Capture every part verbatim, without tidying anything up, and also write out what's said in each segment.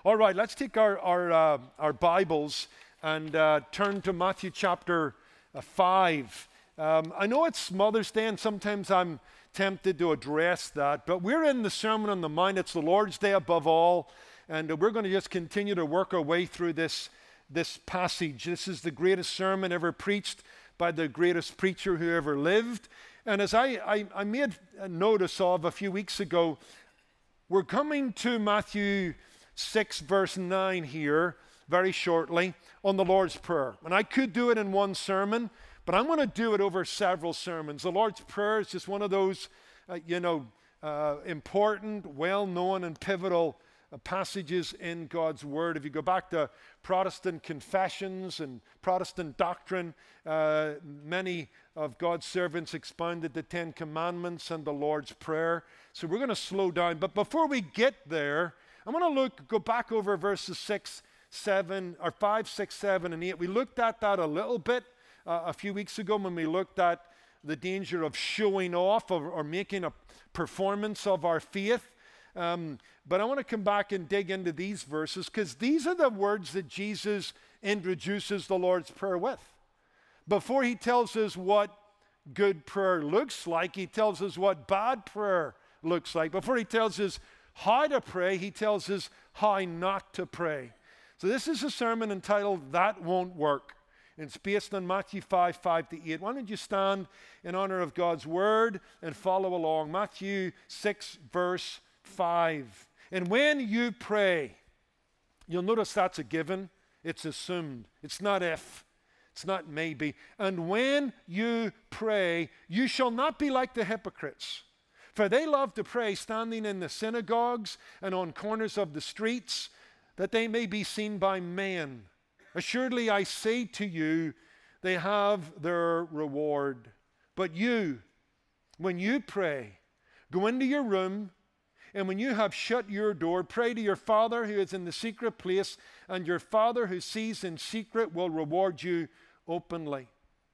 All right, let's take our our, uh, our Bibles and uh, turn to Matthew chapter uh, five. Um, I know it's Mother's Day, and sometimes I'm tempted to address that, but we're in the Sermon on the Mount. It's the Lord's Day above all, and uh, we're going to just continue to work our way through this, this passage. This is the greatest sermon ever preached by the greatest preacher who ever lived. And as I, I, I made a notice of a few weeks ago, we're coming to Matthew six, verse nine here very shortly on the Lord's Prayer. And I could do it in one sermon, but I'm going to do it over several sermons. The Lord's Prayer is just one of those, uh, you know, uh, important, well-known, and pivotal uh, passages in God's Word. If you go back to Protestant confessions and Protestant doctrine, uh, many of God's servants expounded the Ten Commandments and the Lord's Prayer. So we're going to slow down. But before we get there, I'm going to look, go back over verses six, seven, or five, six, seven, and eight. We looked at that a little bit uh, a few weeks ago when we looked at the danger of showing off or, or making a performance of our faith. Um, but I want to come back and dig into these verses because these are the words that Jesus introduces the Lord's Prayer with. Before he tells us what good prayer looks like, he tells us what bad prayer looks like. Before he tells us how to pray, he tells us how not to pray. So this is a sermon entitled, That Won't Work. It's based on Matthew five, five to eight. Why don't you stand in honor of God's word and follow along. Matthew six, verse five. And when you pray, you'll notice that's a given. It's assumed. It's not if. It's not maybe. And when you pray, you shall not be like the hypocrites. For they love to pray standing in the synagogues and on corners of the streets, that they may be seen by men. Assuredly, I say to you, they have their reward. But you, when you pray, go into your room, and when you have shut your door, pray to your Father who is in the secret place, and your Father who sees in secret will reward you openly.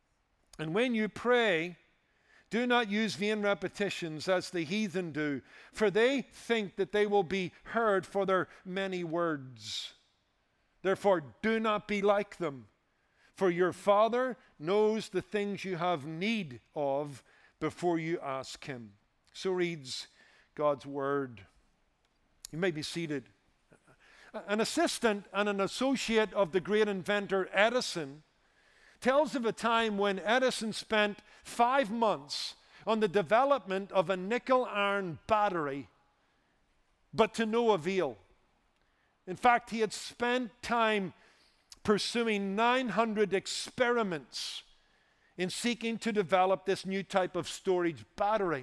And when you pray, do not use vain repetitions as the heathen do, for they think that they will be heard for their many words. Therefore, do not be like them, for your Father knows the things you have need of before you ask him. So reads God's word. You may be seated. An assistant and an associate of the great inventor Edison tells of a time when Edison spent five months on the development of a nickel-iron battery, but to no avail. In fact, he had spent time pursuing nine hundred experiments in seeking to develop this new type of storage battery.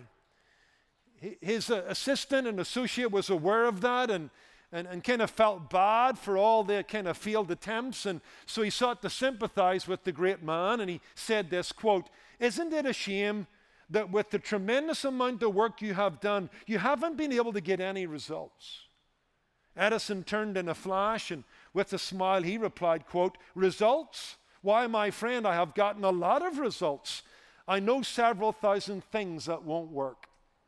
His uh, assistant and associate was aware of that and And, and kind of felt bad for all the kind of failed attempts. And so he sought to sympathize with the great man. And he said this, quote, "Isn't it a shame that with the tremendous amount of work you have done, you haven't been able to get any results?" Edison turned in a flash, and with a smile he replied, quote, "Results? Why, my friend, I have gotten a lot of results. I know several thousand things that won't work."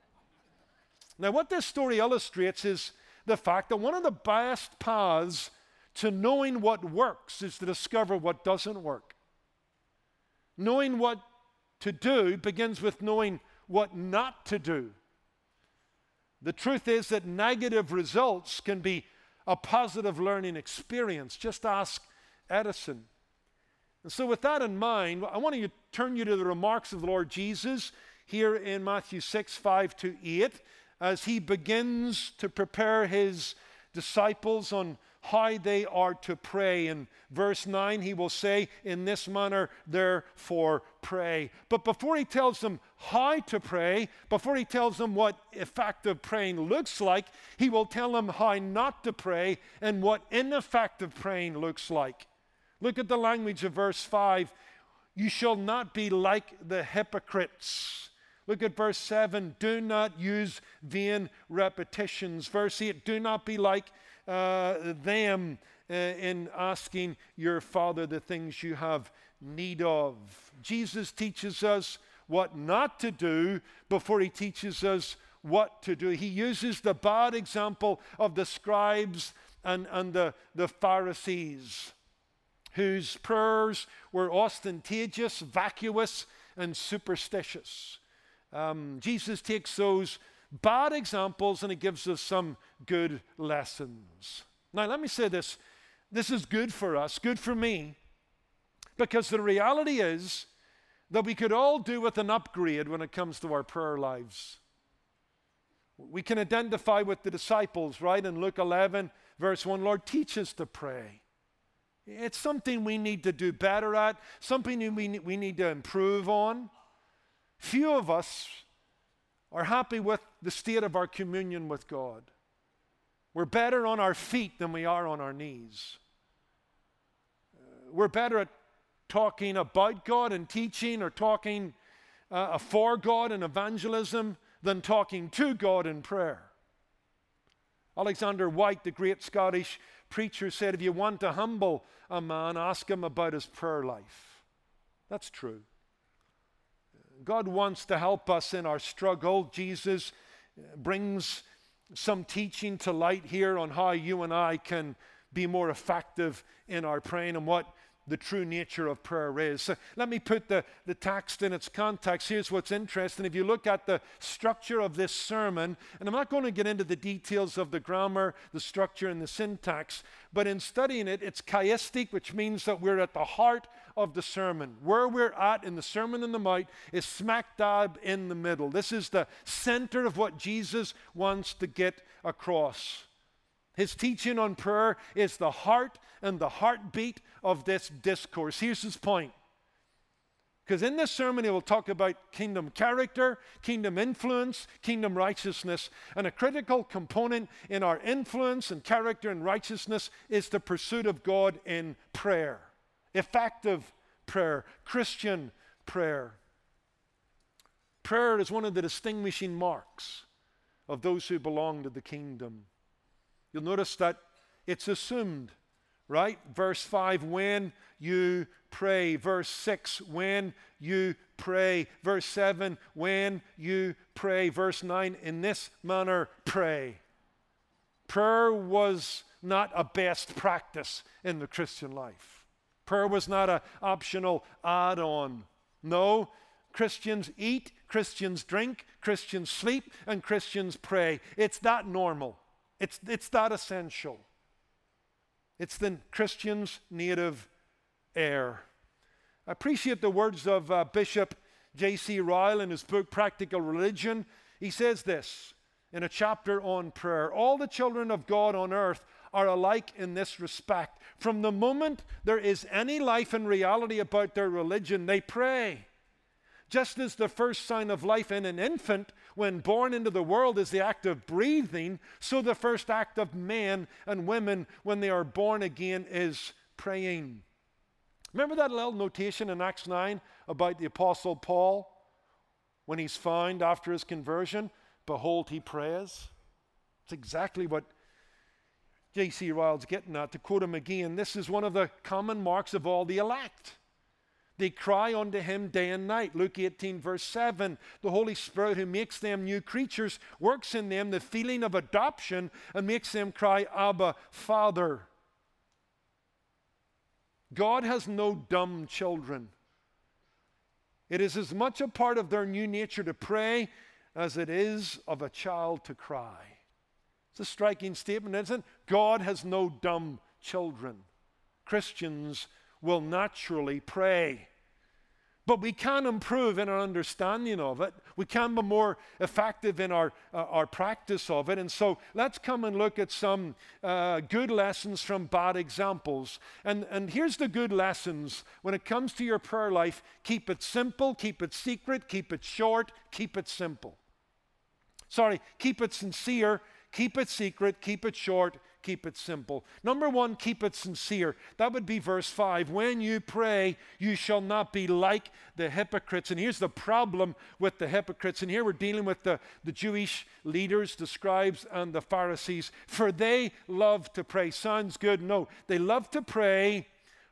Now, what this story illustrates is the fact that one of the best paths to knowing what works is to discover what doesn't work. Knowing what to do begins with knowing what not to do. The truth is that negative results can be a positive learning experience. Just ask Edison. And so with that in mind, I want to turn you to the remarks of the Lord Jesus here in Matthew six, five to eight. As he begins to prepare his disciples on how they are to pray. In verse nine, he will say, "In this manner, therefore, pray." But before he tells them how to pray, before he tells them what effective praying looks like, he will tell them how not to pray and what ineffective praying looks like. Look at the language of verse five. "You shall not be like the hypocrites." Look at verse seven. "Do not use vain repetitions." Verse eight. "Do not be like uh, them uh, in asking your Father the things you have need of." Jesus teaches us what not to do before he teaches us what to do. He uses the bad example of the scribes and, and the, the Pharisees, whose prayers were ostentatious, vacuous, and superstitious. Um, Jesus takes those bad examples and he gives us some good lessons. Now, let me say this. This is good for us, good for me, because the reality is that we could all do with an upgrade when it comes to our prayer lives. We can identify with the disciples, right? In Luke eleven, verse one, Lord, teach us to pray. It's something we need to do better at, something we, we need to improve on. Few of us are happy with the state of our communion with God. We're better on our feet than we are on our knees. Uh, we're better at talking about God and teaching, or talking uh, for God in evangelism, than talking to God in prayer. Alexander White, the great Scottish preacher, said, if you want to humble a man, ask him about his prayer life. That's true. God wants to help us in our struggle. Jesus brings some teaching to light here on how you and I can be more effective in our praying and what the true nature of prayer is. So let me put the, the text in its context. Here's what's interesting. If you look at the structure of this sermon, and I'm not going to get into the details of the grammar, the structure, and the syntax, but in studying it, it's chiastic, which means that we're at the heart of the sermon. Where we're at in the Sermon on the Mount is smack dab in the middle. This is the center of what Jesus wants to get across. His teaching on prayer is the heart and the heartbeat of this discourse. Here's his point. Because in this sermon, he will talk about kingdom character, kingdom influence, kingdom righteousness. And a critical component in our influence and character and righteousness is the pursuit of God in prayer. Effective prayer, Christian prayer. Prayer is one of the distinguishing marks of those who belong to the kingdom. You'll notice that it's assumed, right? Verse five, when you pray. Verse six, when you pray. Verse seven, when you pray. Verse nine, in this manner pray. Prayer was not a best practice in the Christian life. Prayer was not an optional add-on. No, Christians eat, Christians drink, Christians sleep, and Christians pray. It's that normal. It's, it's that essential. It's the Christian's native air. I appreciate the words of uh, Bishop J C Ryle in his book, Practical Religion. He says this in a chapter on prayer. All the children of God on earth are alike in this respect. From the moment there is any life and reality about their religion, they pray. Just as the first sign of life in an infant when born into the world is the act of breathing, so the first act of men and women when they are born again is praying. Remember that little notation in Acts nine about the Apostle Paul when he's found after his conversion? Behold, he prays. It's exactly what J C Ryle's getting at. To quote him again, this is one of the common marks of all the elect. They cry unto him day and night. Luke eighteen, verse seven. The Holy Spirit who makes them new creatures works in them the feeling of adoption and makes them cry, Abba, Father. God has no dumb children. It is as much a part of their new nature to pray as it is of a child to cry. It's a striking statement, isn't it? God has no dumb children. Christians will naturally pray. But we can improve in our understanding of it. We can be more effective in our, uh, our practice of it. And so let's come and look at some uh, good lessons from bad examples. And, and here's the good lessons. When it comes to your prayer life, keep it simple, keep it secret, keep it short, keep it simple. Sorry, keep it sincere, keep it secret, keep it short, keep it simple. Number one, keep it sincere. That would be verse five. When you pray, you shall not be like the hypocrites. And here's the problem with the hypocrites. And here we're dealing with the, the Jewish leaders, the scribes, and the Pharisees. For they love to pray. Sounds good? No. They love to pray,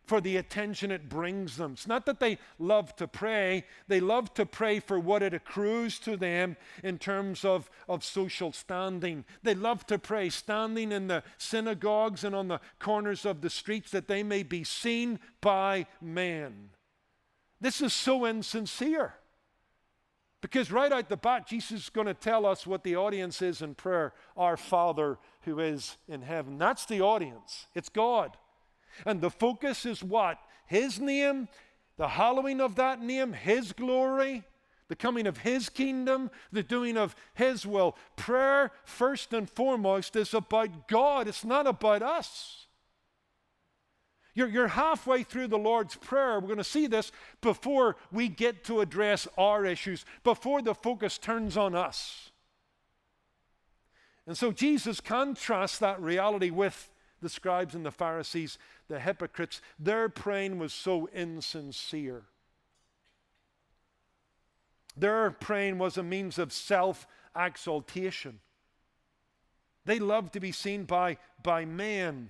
for the attention it brings them. It's not that they love to pray. They love to pray for what it accrues to them in terms of, of social standing. They love to pray standing in the synagogues and on the corners of the streets that they may be seen by men. This is so insincere. Because right out the bat, Jesus is going to tell us what the audience is in prayer. Our Father who is in heaven. That's the audience. It's God. And the focus is what? His name, the hallowing of that name, His glory, the coming of His kingdom, the doing of His will. Prayer, first and foremost, is about God. It's not about us. You're, you're halfway through the Lord's Prayer. We're going to see this before we get to address our issues, before the focus turns on us. And so Jesus contrasts that reality with the scribes and the Pharisees, the hypocrites. Their praying was so insincere. Their praying was a means of self-exaltation. They loved to be seen by, by men.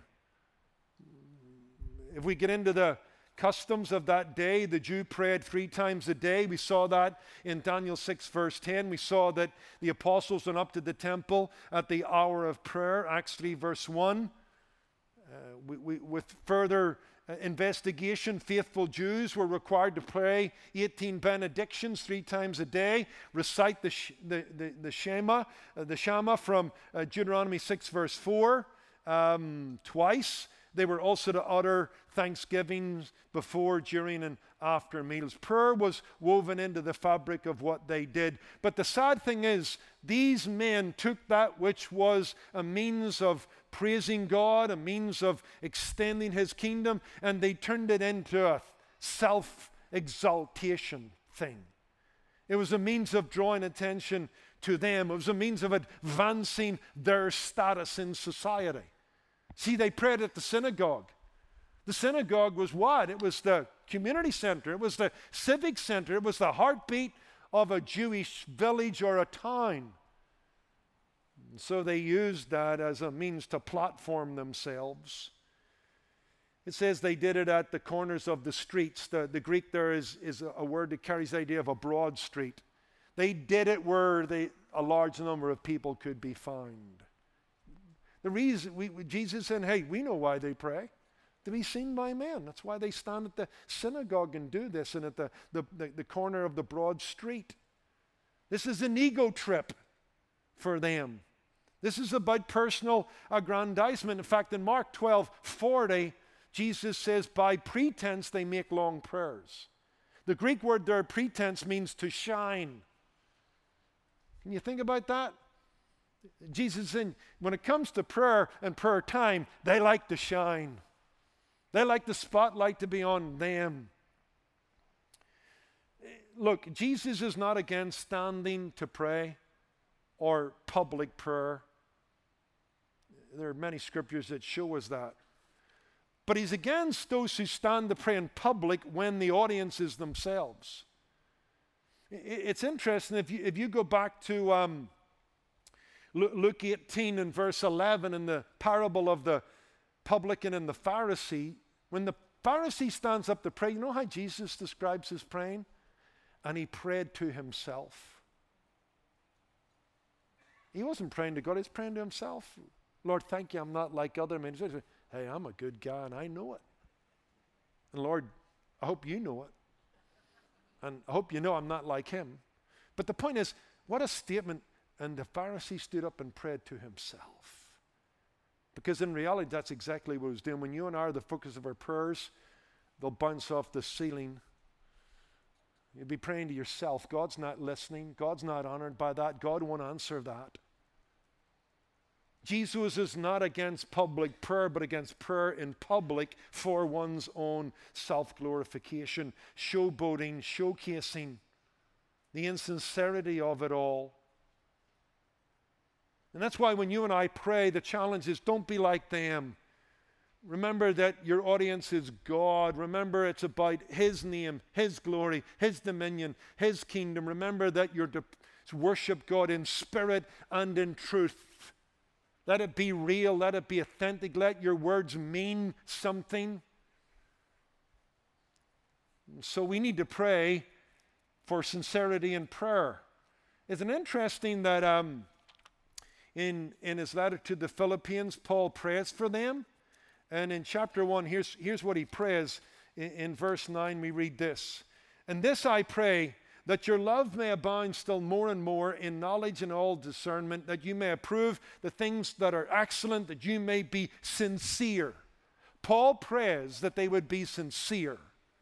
If we get into the customs of that day, the Jew prayed three times a day. We saw that in Daniel six, verse ten. We saw that the apostles went up to the temple at the hour of prayer, Acts three, verse one. Uh, we, we, with further uh, investigation, faithful Jews were required to pray eighteen benedictions three times a day, recite the, sh- the, the, the Shema, uh, the Shema from uh, Deuteronomy six, verse four, um, twice. They were also to utter thanksgivings before, during, and after meals. Prayer was woven into the fabric of what they did. But the sad thing is, these men took that which was a means of praising God, a means of extending His kingdom, and they turned it into a self-exaltation thing. It was a means of drawing attention to them. It was a means of advancing their status in society. See, they prayed at the synagogue. The synagogue was what? It was the community center. It was the civic center. It was the heartbeat of a Jewish village or a town. And so they used that as a means to platform themselves. It says they did it at the corners of the streets. The, the Greek there is, is a word that carries the idea of a broad street. They did it where they, a large number of people could be found. The reason, we, Jesus said, hey, we know why they pray. To be seen by men. That's why they stand at the synagogue and do this, and at the, the, the, the corner of the broad street. This is an ego trip for them. This is about personal aggrandizement. In fact, in Mark twelve forty, Jesus says, by pretense they make long prayers. The Greek word there, pretense, means to shine. Can you think about that? Jesus said, when it comes to prayer and prayer time, they like to shine. They like the spotlight to be on them. Look, Jesus is not against standing to pray or public prayer. There are many scriptures that show us that. But He's against those who stand to pray in public when the audience is themselves. It's interesting, if you, if you go back to um, Luke eighteen and verse eleven in the parable of the publican and the Pharisee, when the Pharisee stands up to pray, you know how Jesus describes his praying? And he prayed to himself. He wasn't praying to God, he was praying to himself. Lord, thank you, I'm not like other men. Hey, I'm a good guy and I know it. And Lord, I hope you know it. And I hope you know I'm not like him. But the point is, what a statement. And the Pharisee stood up and prayed to himself. Because in reality, that's exactly what he was doing. When you and I are the focus of our prayers, they'll bounce off the ceiling. You'll be praying to yourself. God's not listening. God's not honored by that. God won't answer that. Jesus is not against public prayer, but against prayer in public for one's own self-glorification, showboating, showcasing, the insincerity of it all. And that's why when you and I pray, the challenge is don't be like them. Remember that your audience is God. Remember it's about His name, His glory, His dominion, His kingdom. Remember that you're to worship God in spirit and in truth. Let it be real. Let it be authentic. Let your words mean something. So we need to pray for sincerity in prayer. Isn't it interesting that um, in, in his letter to the Philippians, Paul prays for them? And in chapter one, here's, here's what he prays. In, in verse nine, we read this. And this I pray, that your love may abound still more and more in knowledge and all discernment, that you may approve the things that are excellent, that you may be sincere. Paul prays that they would be sincere.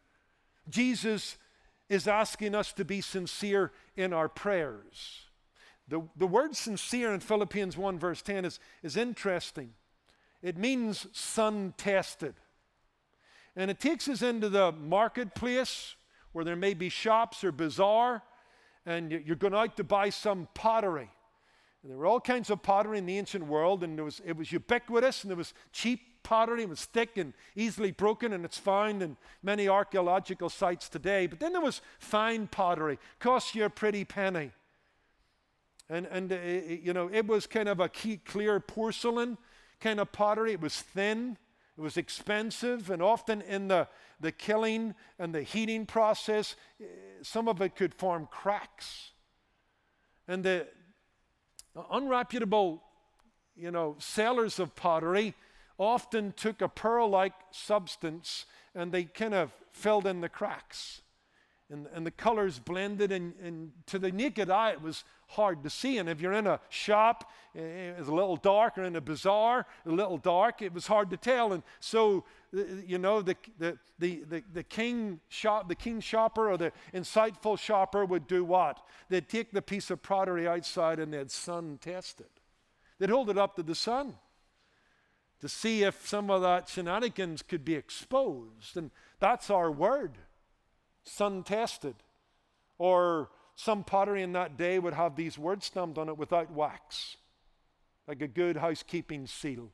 Jesus is asking us to be sincere in our prayers. The, the word sincere in Philippians one verse ten is, is interesting. It means sun-tested. And it takes us into the marketplace where there may be shops or bazaar, and you're going out to buy some pottery. And there were all kinds of pottery in the ancient world, and it was, it was ubiquitous, and it was cheap pottery. It was thick and easily broken, and it's found in many archaeological sites today. But then there was fine pottery, cost you a pretty penny. And, and uh, you know, it was kind of a key, clear porcelain kind of pottery. It was thin. It was expensive, and often in the, the killing and the heating process, some of it could form cracks. And the unreputable, you know, sellers of pottery often took a pearl-like substance and they kind of filled in the cracks. And, and the colors blended, and, and to the naked eye it was hard to see. And if you're in a shop, it's a little dark, or in a bazaar, a little dark, it was hard to tell. And so, you know, the the the the, the king shop, the king shopper, or the insightful shopper would do what? They'd take the piece of pottery outside and they'd sun test it. They'd hold it up to the sun to see if some of that shenanigans could be exposed. And that's our word. Sun-tested. Or some pottery in that day would have these words stamped on it without wax, like a good housekeeping seal.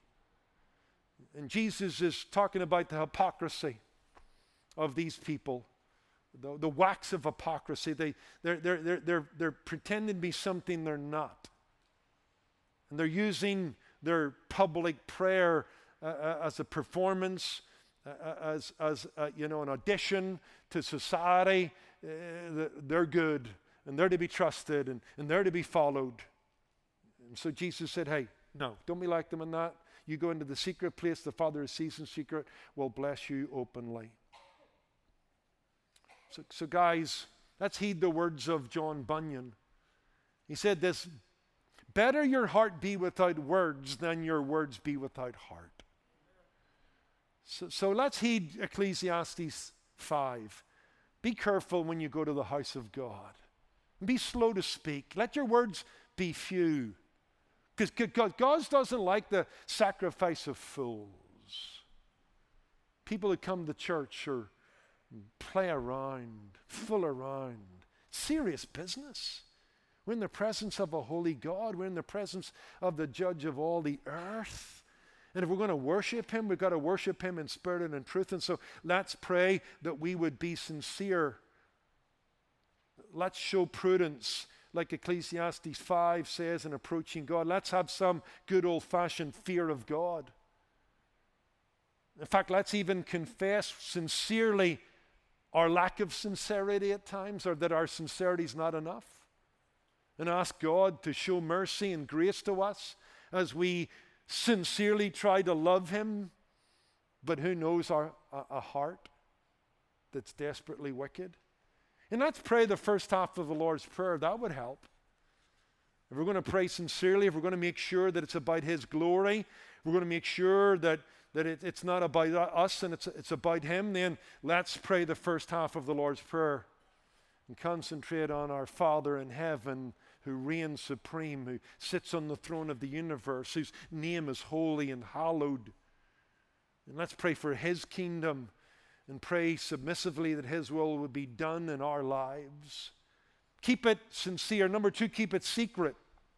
And Jesus is talking about the hypocrisy of these people, the, the wax of hypocrisy. They, they're, they're, they're, they're, they're pretending to be something they're not. And they're using their public prayer uh, as a performance, uh, as, as uh, you know, an audition to society. Uh, they're good, and they're to be trusted, and, and they're to be followed. And so Jesus said, hey, no, don't be like them in that. You go into the secret place, the Father who sees in secret will bless you openly. So, so guys, let's heed the words of John Bunyan. He said this, better your heart be without words than your words be without heart. So, so let's heed Ecclesiastes five. Be careful when you go to the house of God. Be slow to speak. Let your words be few. Because God doesn't like the sacrifice of fools. People who come to church or play around, fool around. Serious business. We're in the presence of a holy God. We're in the presence of the judge of all the earth. And if we're going to worship him, we've got to worship him in spirit and in truth. And so let's pray that we would be sincere. Let's show prudence, like Ecclesiastes five says, in approaching God. Let's have some good old-fashioned fear of God. In fact, let's even confess sincerely our lack of sincerity at times, or that our sincerity is not enough. And ask God to show mercy and grace to us as we sincerely try to love him, but who knows our a, a heart that's desperately wicked. And let's pray the first half of the Lord's Prayer. That would help. If we're going to pray sincerely, if we're going to make sure that it's about his glory, we're going to make sure that, that it, it's not about us and it's, it's about him, then let's pray the first half of the Lord's Prayer and concentrate on our Father in heaven, who reigns supreme, who sits on the throne of the universe, whose name is holy and hallowed. And let's pray for his kingdom and pray submissively that his will would be done in our lives. Keep it sincere. Number two, keep it secret.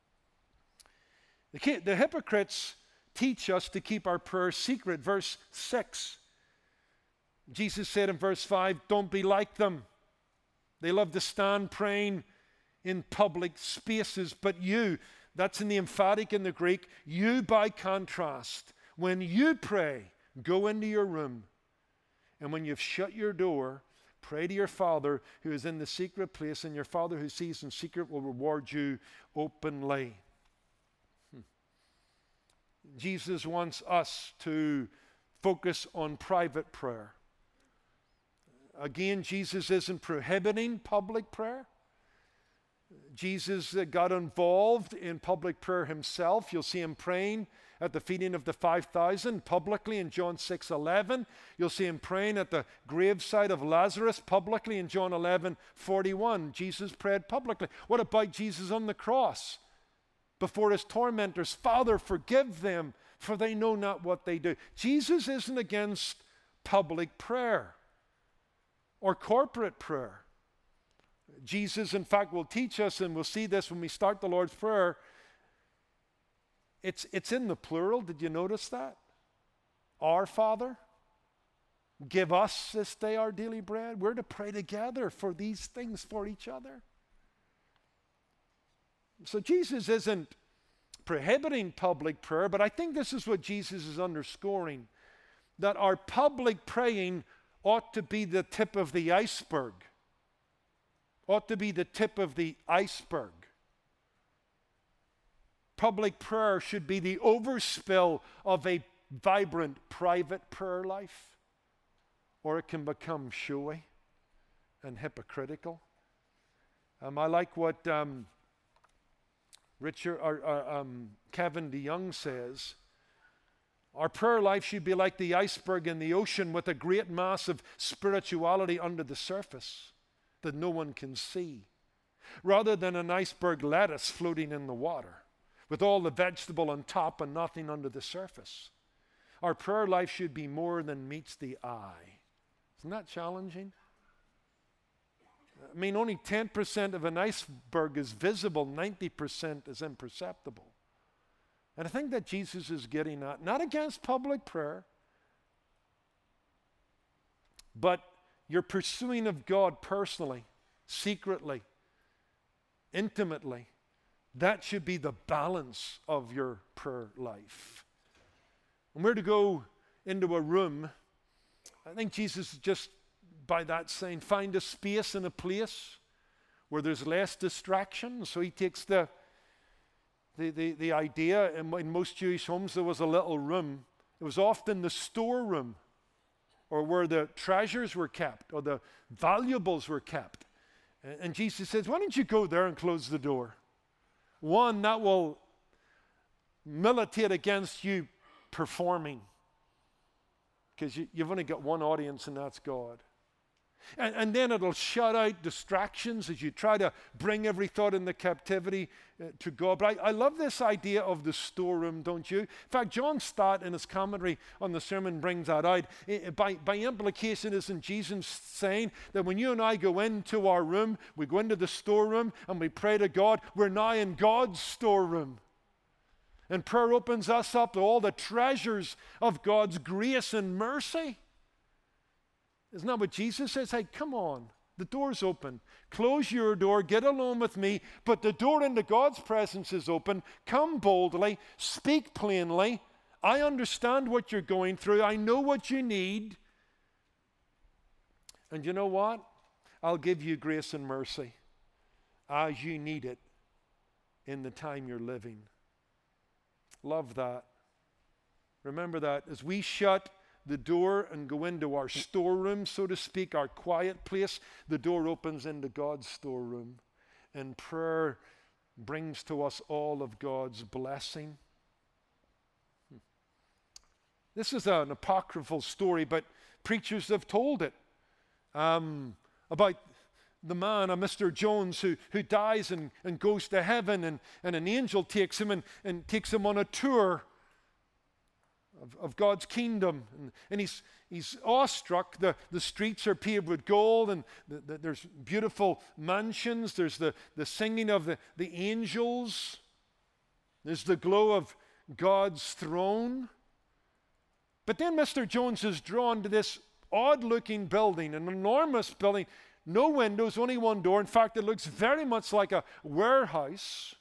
The, the hypocrites teach us to keep our prayers secret. Verse six. Jesus said in verse five, don't be like them. They love to stand praying in public spaces, but you, that's in the emphatic in the Greek, you by contrast, when you pray, go into your room, and when you've shut your door, Pray to your Father who is in the secret place, and your Father who sees in secret will reward you openly. Hmm. Jesus wants us to focus on private prayer. Again, Jesus isn't prohibiting public prayer. Jesus uh, got involved in public prayer himself. You'll see him praying at the feeding of the five thousand publicly in John six eleven. You'll see him praying at the graveside of Lazarus publicly in John eleven forty-one. Jesus prayed publicly. What about Jesus on the cross before his tormentors? Father, forgive them, for they know not what they do. Jesus isn't against public prayer or corporate prayer. Jesus, in fact, will teach us, and we'll see this when we start the Lord's Prayer. It's, it's in the plural. Did you notice that? Our Father, give us this day our daily bread. We're to pray together for these things for each other. So Jesus isn't prohibiting public prayer, but I think this is what Jesus is underscoring, that our public praying ought to be the tip of the iceberg. Ought to be the tip of the iceberg. Public prayer should be the overspill of a vibrant private prayer life, or it can become showy and hypocritical. Um, I like what um, Richard or, uh, um, Kevin DeYoung says. Our prayer life should be like the iceberg in the ocean, with a great mass of spirituality under the surface that no one can see, rather than an iceberg lettuce floating in the water with all the vegetable on top and nothing under the surface. Our prayer life should be more than meets the eye. Isn't that challenging? I mean, only ten percent of an iceberg is visible, ninety percent is imperceptible. And I think that Jesus is getting at, not against public prayer, but your pursuing of God personally, secretly, intimately. That should be the balance of your prayer life. And we're to go into a room. I think Jesus just, by that saying, find a space and a place where there's less distraction. So he takes the, the, the, the idea, in, in most Jewish homes there was a little room. It was often the storeroom, or where the treasures were kept, or the valuables were kept. And, and Jesus says, why don't you go there and close the door? One, that will militate against you performing, because you, you've only got one audience, and that's God. And, and then it'll shut out distractions as you try to bring every thought into captivity uh, to God. But I, I love this idea of the storeroom, don't you? In fact, John Stott in his commentary on the sermon brings that out. It, by, by implication, isn't Jesus saying that when you and I go into our room, we go into the storeroom and we pray to God, we're now in God's storeroom. And prayer opens us up to all the treasures of God's grace and mercy. Isn't that what Jesus says? Hey, come on. The door's open. Close your door. Get alone with me. But the door into God's presence is open. Come boldly. Speak plainly. I understand what you're going through. I know what you need. And you know what? I'll give you grace and mercy as you need it in the time you're living. Love that. Remember that. As we shut the door and go into our storeroom, so to speak, our quiet place, the door opens into God's storeroom, and prayer brings to us all of God's blessing. Hmm. This is an apocryphal story, but preachers have told it, um, about the man, a Mister Jones, who, who dies and, and goes to heaven, and, and an angel takes him and, and takes him on a tour Of, of God's kingdom, and, and he's, he's awestruck. The, the streets are paved with gold, and the, the, there's beautiful mansions. There's the, the singing of the, the angels. There's the glow of God's throne. But then Mister Jones is drawn to this odd-looking building, an enormous building, no windows, only one door. In fact, it looks very much like a warehouse.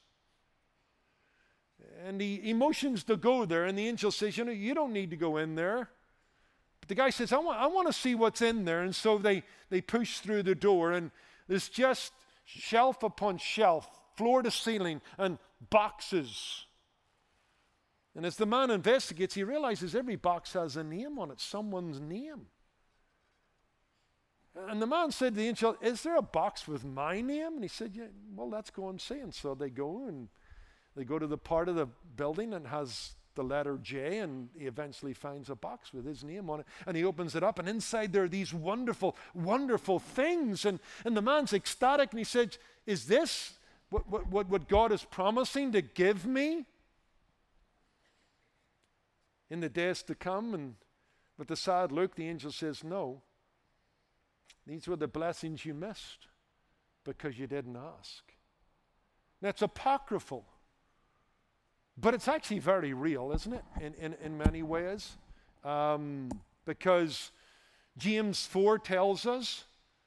And he, he motions to go there, and the angel says, you know, you don't need to go in there. the guy says, I want, I want to see what's in there. And so they, they push through the door, and there's just shelf upon shelf, floor to ceiling, and boxes. And as the man investigates, he realizes every box has a name on it, someone's name. And the man said to the angel, is there a box with my name? And he said, yeah, well, let's go and see. And so they go, and they go to the part of the building that has the letter J, and he eventually finds a box with his name on it. And he opens it up, and inside there are these wonderful, wonderful things. And, and the man's ecstatic, and he said, is this what, what, what God is promising to give me in the days to come? And with a sad look, the angel says, no. These were the blessings you missed because you didn't ask. Now, it's apocryphal, but it's actually very real, isn't it, in, in, in many ways? Um, because James four tells us,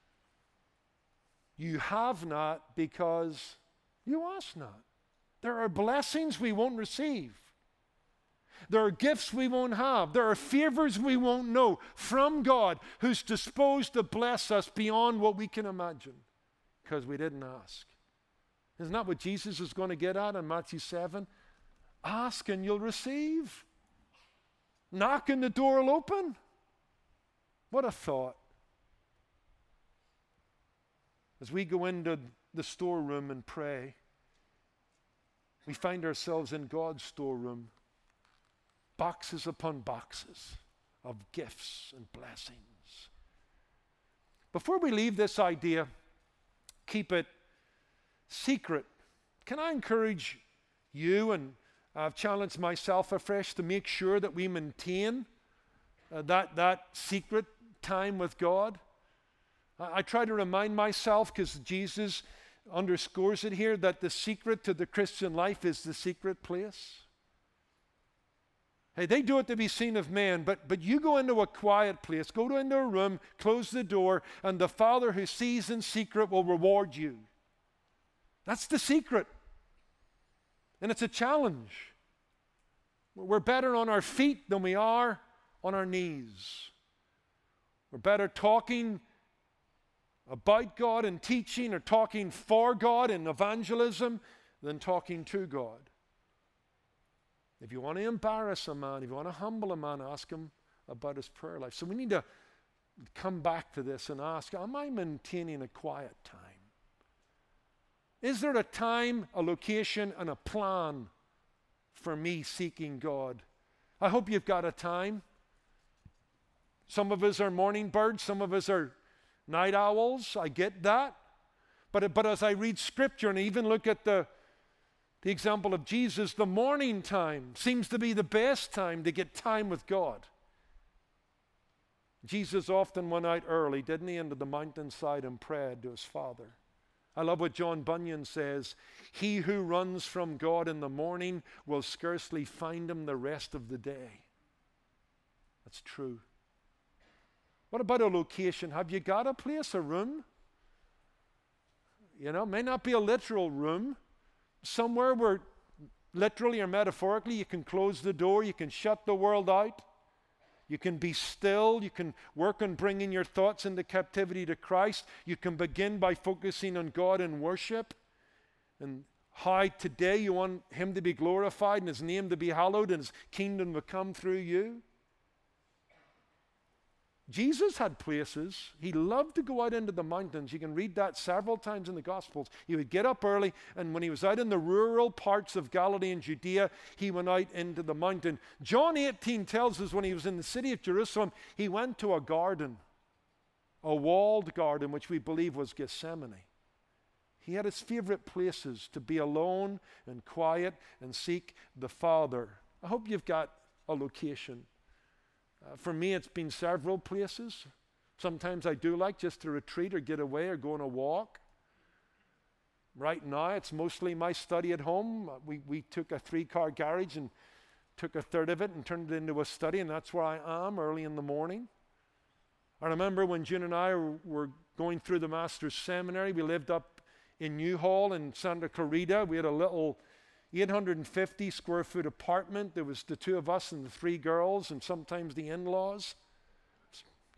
you have not because you ask not. There are blessings we won't receive. There are gifts we won't have. There are favors we won't know from God, who's disposed to bless us beyond what we can imagine because we didn't ask. Isn't that what Jesus is going to get at in Matthew seven? Ask and you'll receive. Knock and the door will open. What a thought. As we go into the storeroom and pray, we find ourselves in God's storeroom. Boxes upon boxes of gifts and blessings. Before we leave this idea, keep it secret. Can I encourage you, and I've challenged myself afresh, to make sure that we maintain uh, that, that secret time with God? I, I try to remind myself, because Jesus underscores it here, that the secret to the Christian life is the secret place. Hey, they do it to be seen of man, but, but you go into a quiet place, go to into a room, close the door, and the Father who sees in secret will reward you. That's the secret. And it's a challenge. We're better on our feet than we are on our knees. We're better talking about God and teaching, or talking for God in evangelism, than talking to God. If you want to embarrass a man, if you want to humble a man, ask him about his prayer life. So we need to come back to this and ask, am I maintaining a quiet time? Is there a time, a location, and a plan for me seeking God? I hope you've got a time. Some of us are morning birds, some of us are night owls. I get that. But, but as I read Scripture and even look at the The example of Jesus, the morning time seems to be the best time to get time with God. Jesus often went out early, didn't he, into the mountainside and prayed to his Father. I love what John Bunyan says, he who runs from God in the morning will scarcely find him the rest of the day. That's true. What about a location? Have you got a place, a room? You know, it may not be a literal room. Somewhere where literally or metaphorically you can close the door, you can shut the world out, you can be still, you can work on bringing your thoughts into captivity to Christ. You can begin by focusing on God in worship and how today you want him to be glorified and his name to be hallowed and his kingdom to come through you. Jesus had places. He loved to go out into the mountains. You can read that several times in the Gospels. He would get up early, and when he was out in the rural parts of Galilee and Judea, he went out into the mountain. John eighteen tells us when he was in the city of Jerusalem, he went to a garden, a walled garden, which we believe was Gethsemane. He had his favorite places to be alone and quiet and seek the Father. I hope you've got a location. Uh, for me, it's been several places. Sometimes I do like just to retreat or get away or go on a walk. Right now, it's mostly my study at home. Uh, we, we took a three-car garage and took a third of it and turned it into a study, and that's where I am early in the morning. I remember when June and I were going through the Master's Seminary, we lived up in Newhall in Santa Clarita. We had a little eight hundred fifty square foot apartment. There was the two of us and the three girls and sometimes the in-laws.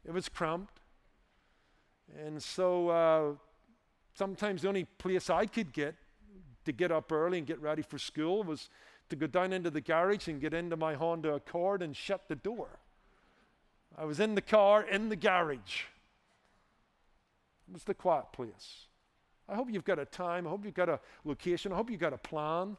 It was cramped. And so uh, sometimes the only place I could get to get up early and get ready for school was to go down into the garage and get into my Honda Accord and shut the door. I was in the car, in the garage. It was the quiet place. I hope you've got a time. I hope you've got a location. I hope you've got a plan.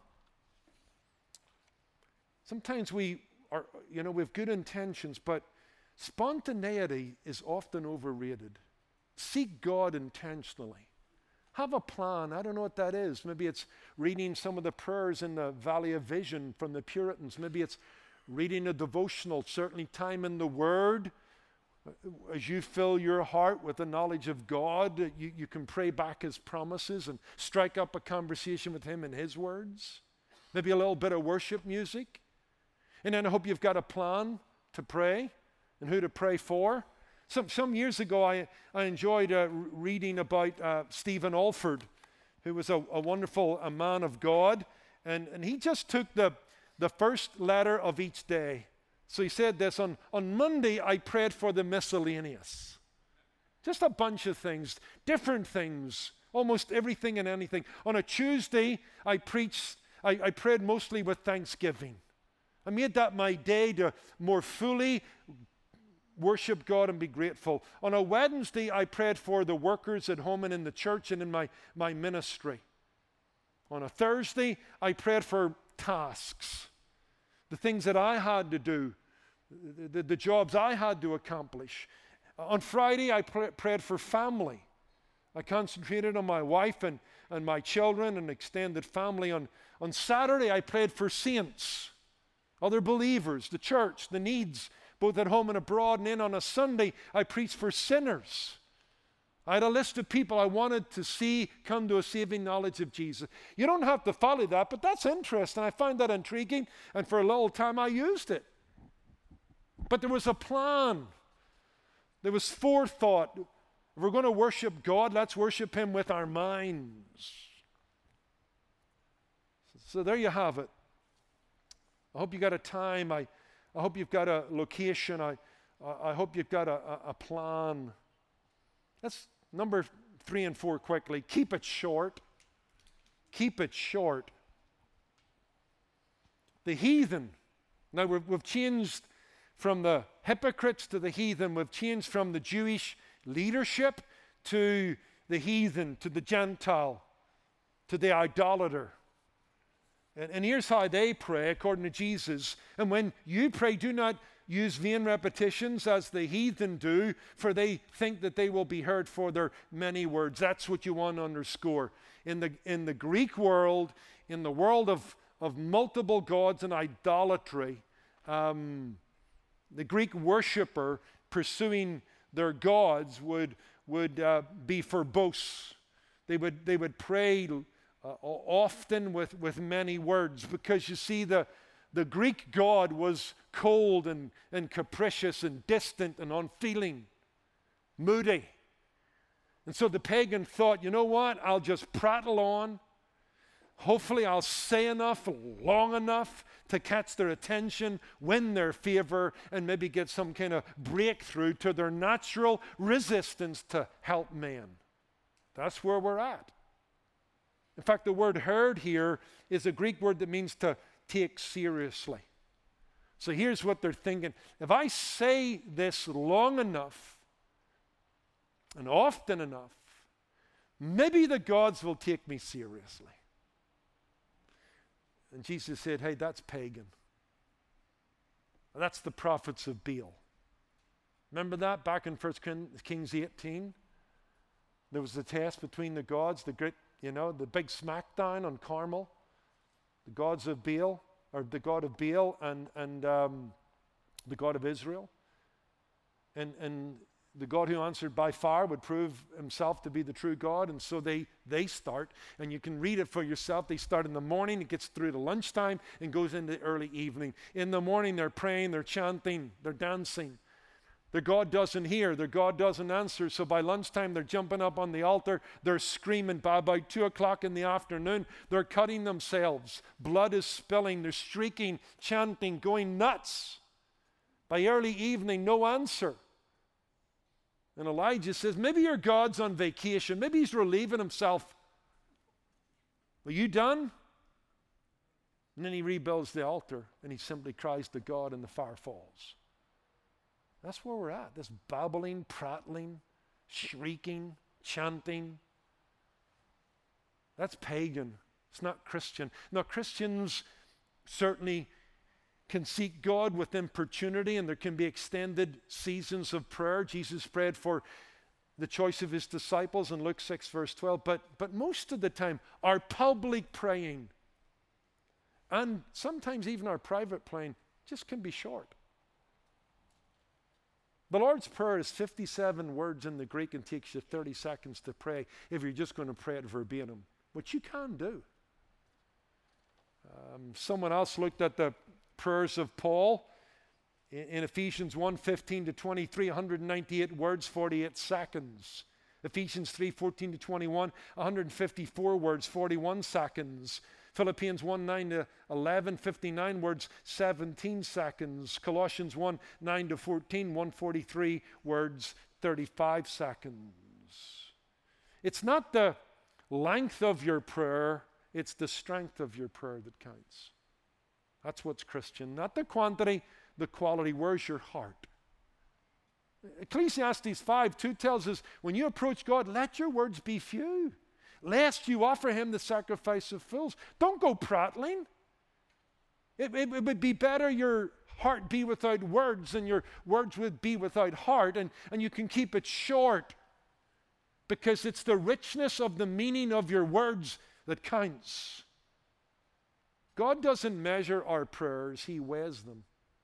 Sometimes we are, you know, we have good intentions, but spontaneity is often overrated. Seek God intentionally. Have a plan. I don't know what that is. Maybe it's reading some of the prayers in the Valley of Vision from the Puritans. Maybe it's reading a devotional, certainly time in the Word. As you fill your heart with the knowledge of God, you, you can pray back His promises and strike up a conversation with Him in His words. Maybe a little bit of worship music. And then I hope you've got a plan to pray and who to pray for. Some, some years ago, I, I enjoyed uh, reading about uh, Stephen Alford, who was a, a wonderful a man of God. And, and he just took the, the first letter of each day. So he said this, on, on Monday, I prayed for the miscellaneous. Just a bunch of things, different things, almost everything and anything. On a Tuesday, I preached, I, I prayed mostly with thanksgiving. I made that my day to more fully worship God and be grateful. On a Wednesday, I prayed for the workers at home and in the church and in my, my ministry. On a Thursday, I prayed for tasks, the things that I had to do, the, the, the jobs I had to accomplish. On Friday, I pr- prayed for family. I concentrated on my wife and, and my children and extended family. On, on Saturday, I prayed for saints, other believers, the church, the needs, both at home and abroad. And then on a Sunday, I preached for sinners. I had a list of people I wanted to see come to a saving knowledge of Jesus. You don't have to follow that, but that's interesting. I find that intriguing, and for a little time I used it. But there was a plan. There was forethought. If we're going to worship God, let's worship Him with our minds. So there you have it. I hope you got a time. I I hope you've got a location. I, I hope you've got a, a plan. That's number three and four quickly. Keep it short. Keep it short. The heathen. Now we've, we've changed from the hypocrites to the heathen. We've changed from the Jewish leadership to the heathen, to the Gentile, to the idolater. And, and here's how they pray according to Jesus. And when you pray, do not use vain repetitions as the heathen do, for they think that they will be heard for their many words. That's what you want to underscore. In the, in the Greek world, in the world of, of multiple gods and idolatry, um, the Greek worshiper pursuing their gods would, would uh, be verbose. They would, they would pray Uh, often with, with many words, because you see the, the Greek God was cold and, and capricious and distant and unfeeling, moody. And so the pagan thought, you know what, I'll just prattle on. Hopefully I'll say enough, long enough to catch their attention, win their favor, and maybe get some kind of breakthrough to their natural resistance to help man. That's where we're at. In fact, the word heard here is a Greek word that means to take seriously. So here's what they're thinking. If I say this long enough and often enough, maybe the gods will take me seriously. And Jesus said, hey, that's pagan. That's the prophets of Baal. Remember that back in First Kings eighteen? There was the test between the gods, the great You know, the big smackdown on Carmel, the gods of Baal, or the god of Baal and, and um, the God of Israel. And, and the God who answered by fire would prove himself to be the true God. And so they, they start, and you can read it for yourself. They start in the morning, it gets through to lunchtime, and goes into early evening. In the morning, they're praying, they're chanting, they're dancing. Their God doesn't hear, their God doesn't answer. So by lunchtime, they're jumping up on the altar, they're screaming. By about two o'clock in the afternoon, they're cutting themselves. Blood is spilling, they're shrieking, chanting, going nuts. By early evening, no answer. And Elijah says, maybe your God's on vacation. Maybe he's relieving himself. Are you done? And then he rebuilds the altar and he simply cries to God and the fire falls. That's where we're at. This babbling, prattling, shrieking, chanting. That's pagan. It's not Christian. Now, Christians certainly can seek God with importunity, and there can be extended seasons of prayer. Jesus prayed for the choice of his disciples in Luke six, verse twelve. But, but most of the time, our public praying, and sometimes even our private praying, just can be short. The Lord's Prayer is fifty-seven words in the Greek and takes you thirty seconds to pray if you're just going to pray it verbatim, which you can do. Um, someone else looked at the prayers of Paul in, in Ephesians one, fifteen to twenty-three, one hundred ninety-eight words, forty-eight seconds. Ephesians three, fourteen to twenty-one, one hundred fifty-four words, forty-one seconds. Philippians one, nine to eleven, fifty-nine words, seventeen seconds. Colossians one, nine to fourteen, one hundred forty-three words, thirty-five seconds. It's not the length of your prayer, it's the strength of your prayer that counts. That's what's Christian. Not the quantity, the quality. Where's your heart? Ecclesiastes five two tells us, when you approach God, let your words be few, lest you offer him the sacrifice of fools. Don't go prattling. It, it, it would be better your heart be without words than your words would be without heart, and, and you can keep it short because it's the richness of the meaning of your words that counts. God doesn't measure our prayers, he weighs them.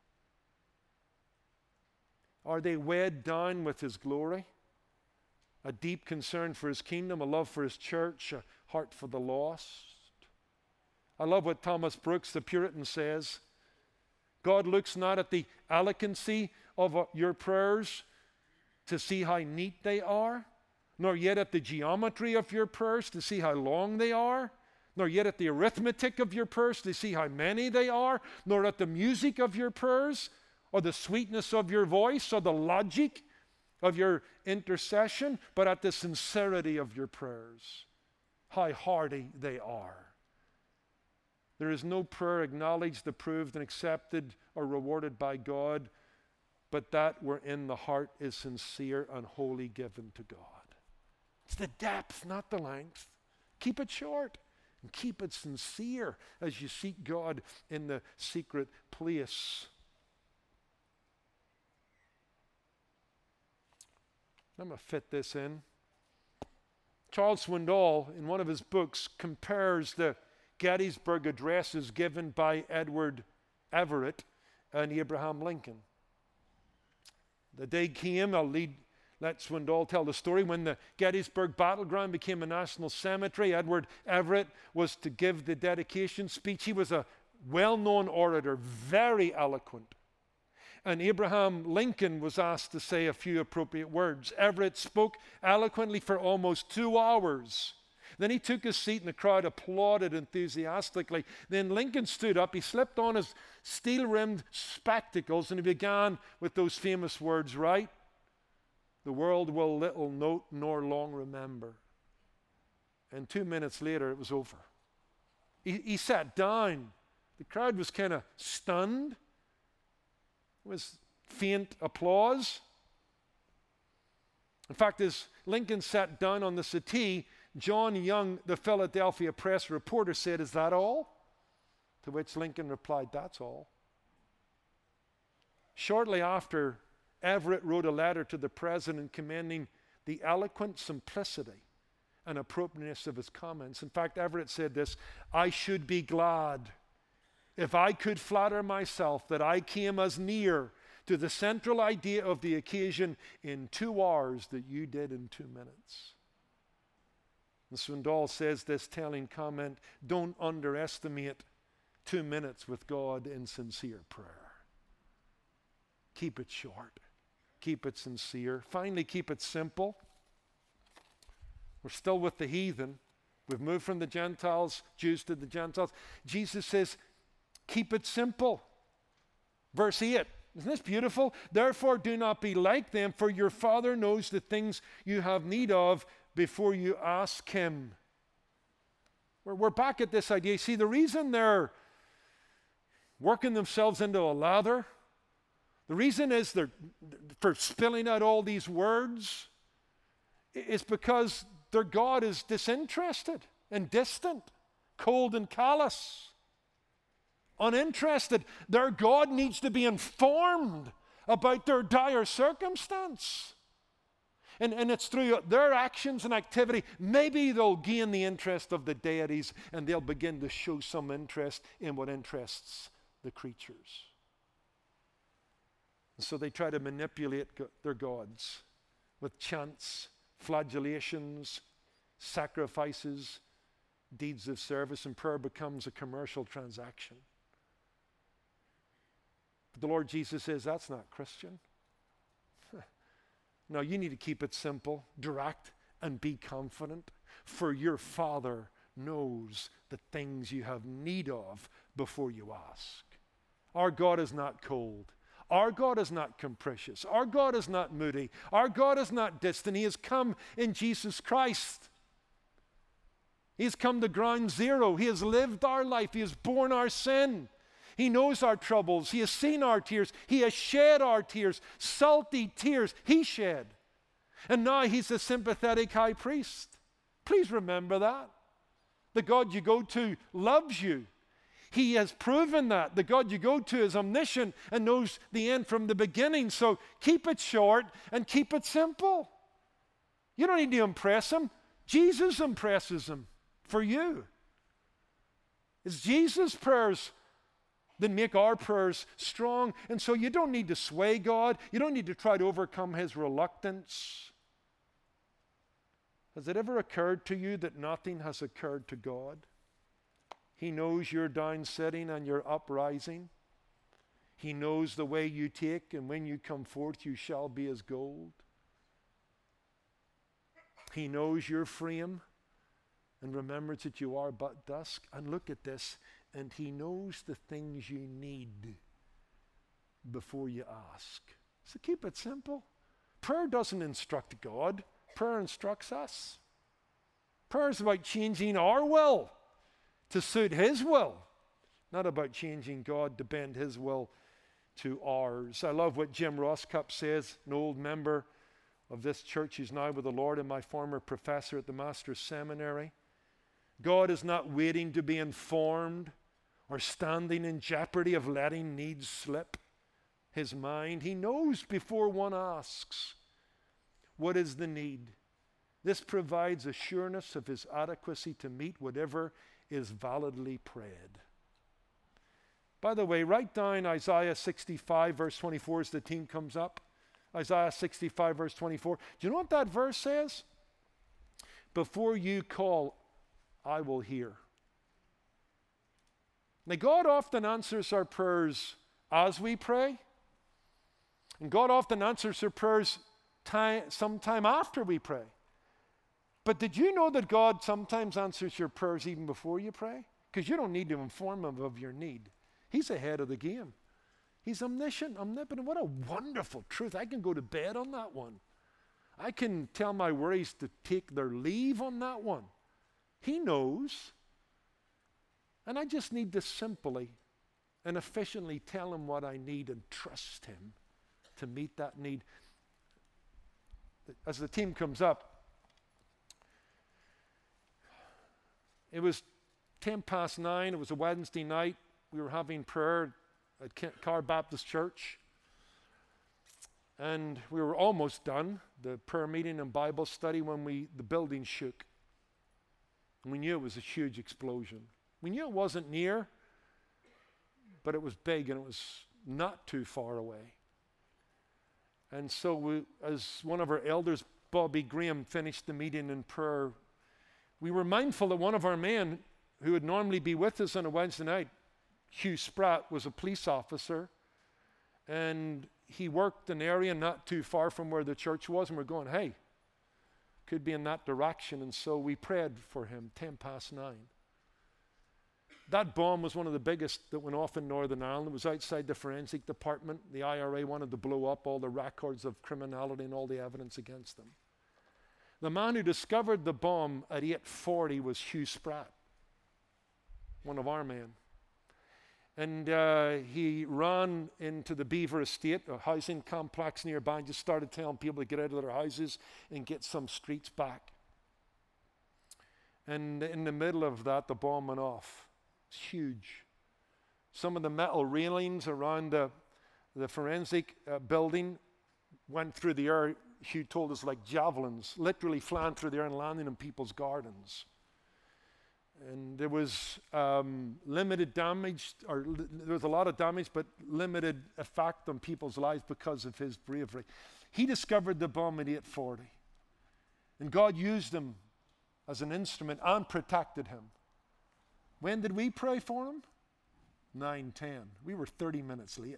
Are they weighed down with his glory? A deep concern for his kingdom, a love for his church, a heart for the lost? I love what Thomas Brooks, the Puritan, says. God looks not at the eloquency of uh, your prayers to see how neat they are, nor yet at the geometry of your prayers to see how long they are, nor yet at the arithmetic of your prayers to see how many they are, nor at the music of your prayers, or the sweetness of your voice, or the logic of your intercession, but at the sincerity of your prayers, how hearty they are. There is no prayer acknowledged, approved, and accepted or rewarded by God, but that wherein the heart is sincere and wholly given to God. It's the depth, not the length. Keep it short and keep it sincere as you seek God in the secret place. I'm going to fit this in. Charles Swindoll, in one of his books, compares the Gettysburg addresses given by Edward Everett and Abraham Lincoln. The day came, I'll lead, let Swindoll tell the story, when the Gettysburg battleground became a national cemetery. Edward Everett was to give the dedication speech. He was a well-known orator, very eloquent. And Abraham Lincoln was asked to say a few appropriate words. Everett spoke eloquently for almost two hours. Then he took his seat and the crowd applauded enthusiastically. Then Lincoln stood up, he slipped on his steel-rimmed spectacles, and he began with those famous words, right? The world will little note nor long remember. And two minutes later, it was over. He, he sat down. The crowd was kind of stunned. It was faint applause. In fact, as Lincoln sat down on the settee, John Young, the Philadelphia Press reporter, said, "Is that all?" To which Lincoln replied, "That's all." Shortly after, Everett wrote a letter to the president commending the eloquent simplicity and appropriateness of his comments. In fact, Everett said this, "I should be glad if I could flatter myself that I came as near to the central idea of the occasion in two hours that you did in two minutes. And Swindoll says this telling comment, don't underestimate two minutes with God in sincere prayer. Keep it short. Keep it sincere. Finally, keep it simple. We're still with the heathen. We've moved from the Gentiles, Jews to the Gentiles. Jesus says, keep it simple. Verse eight, Isn't this beautiful? Therefore, do not be like them, for your Father knows the things you have need of before you ask Him. We're, we're back at this idea. See, the reason they're working themselves into a lather, the reason is they're for spilling out all these words is because their God is disinterested and distant, cold and callous, uninterested. Their God needs to be informed about their dire circumstance. And, and it's through their actions and activity. Maybe they'll gain the interest of the deities and they'll begin to show some interest in what interests the creatures. And so they try to manipulate go- their gods with chants, flagellations, sacrifices, deeds of service, and prayer becomes a commercial transaction. But the Lord Jesus says that's not Christian. No, you need to keep it simple, direct, and be confident, for your Father knows the things you have need of before you ask. Our God is not cold. Our God is not capricious. Our God is not moody. Our God is not distant. He has come in Jesus Christ. He has come to ground zero. He has lived our life. He has borne our sin. He knows our troubles. He has seen our tears. He has shed our tears, salty tears He shed. And now He's a sympathetic high priest. Please remember that. The God you go to loves you. He has proven that. The God you go to is omniscient and knows the end from the beginning. So keep it short and keep it simple. You don't need to impress Him. Jesus impresses Him for you. It's Jesus' prayers that make our prayers strong. And so you don't need to sway God. You don't need to try to overcome His reluctance. Has it ever occurred to you that nothing has occurred to God? He knows you're down sitting and you're uprising. He knows the way you take, and when you come forth, you shall be as gold. He knows your frame and remembers that you are but dust. And look at this. And He knows the things you need before you ask. So keep it simple. Prayer doesn't instruct God. Prayer instructs us. Prayer is about changing our will to suit His will, not about changing God to bend His will to ours. I love what Jim Roscup says, an old member of this church who's now with the Lord and my former professor at the Master's Seminary. God is not waiting to be informed or standing in jeopardy of letting needs slip His mind. He knows before one asks, what is the need? This provides a sureness of His adequacy to meet whatever is validly prayed. By the way, write down Isaiah sixty-five, verse twenty-four as the team comes up. Isaiah sixty-five, verse twenty-four. Do you know what that verse says? Before you call, I will hear. Now, God often answers our prayers as we pray, and God often answers our prayers time, sometime after we pray. But did you know that God sometimes answers your prayers even before you pray? Because you don't need to inform Him of your need. He's ahead of the game. He's omniscient, omnipotent. What a wonderful truth. I can go to bed on that one. I can tell my worries to take their leave on that one. He knows. And I just need to simply and efficiently tell Him what I need and trust Him to meet that need. As the team comes up, it was ten past nine. It was a Wednesday night. We were having prayer at Carr Baptist Church. And we were almost done, the prayer meeting and Bible study, when we the building shook. And we knew it was a huge explosion. We knew it wasn't near, but it was big and it was not too far away. And so we, as one of our elders, Bobby Graham, finished the meeting in prayer, we were mindful that one of our men who would normally be with us on a Wednesday night, Hugh Spratt, was a police officer, and he worked an area not too far from where the church was, and we're going, hey, could be in that direction. And so we prayed for him, ten past nine. That bomb was one of the biggest that went off in Northern Ireland. It was outside the forensic department. The I R A wanted to blow up all the records of criminality and all the evidence against them. The man who discovered the bomb at eight forty was Hugh Spratt, one of our men. And uh, he ran into the Beaver Estate, a housing complex nearby, and just started telling people to get out of their houses and get some streets back. And in the middle of that, the bomb went off. It's huge. Some of the metal railings around the, the forensic uh, building went through the air, Hugh told us, like javelins, literally flying through the air and landing in people's gardens. And there was um, limited damage, or li- there was a lot of damage, but limited effect on people's lives because of his bravery. He discovered the bomb at eight forty. And God used him as an instrument and protected him. When did we pray for him? nine ten. We were thirty minutes late.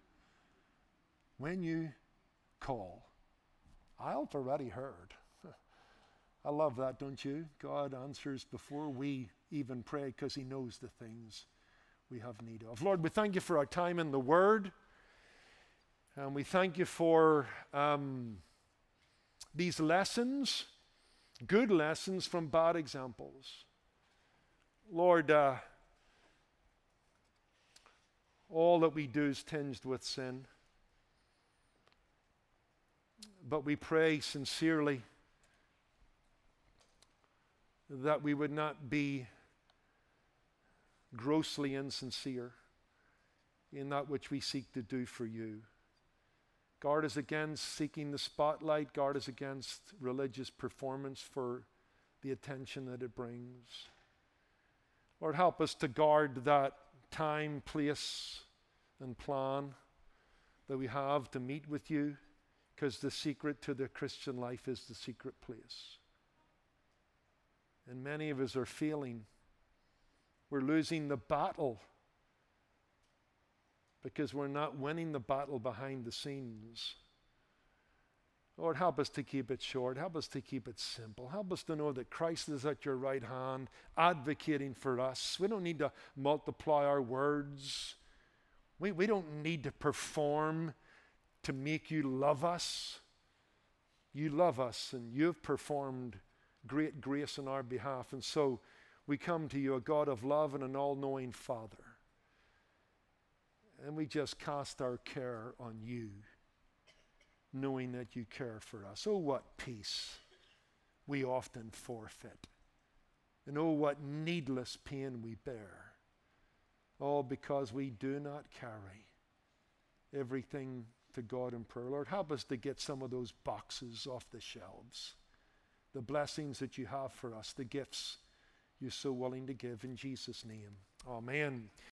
When you call, I've already heard. I love that, don't you? God answers before we even pray because he knows the things we have need of. Lord, we thank you for our time in the Word. And we thank you for um, these lessons, good lessons from bad examples. Lord, uh, all that we do is tinged with sin. But we pray sincerely that we would not be grossly insincere in that which we seek to do for you. Guard us against seeking the spotlight. Guard us against religious performance for the attention that it brings. Lord, help us to guard that time, place, and plan that we have to meet with you, because the secret to the Christian life is the secret place. And many of us are failing. We're losing the battle because we're not winning the battle behind the scenes. Lord, help us to keep it short. Help us to keep it simple. Help us to know that Christ is at your right hand, advocating for us. We don't need to multiply our words. We, we don't need to perform to make you love us. You love us, and you've performed great grace on our behalf. And so we come to you, a God of love and an all-knowing Father. And we just cast our care on you, knowing that you care for us. Oh, what peace we often forfeit. And oh, what needless pain we bear. All because we do not carry everything to God in prayer. Lord, help us to get some of those boxes off the shelves. The blessings that you have for us, the gifts you're so willing to give, in Jesus' name. Amen.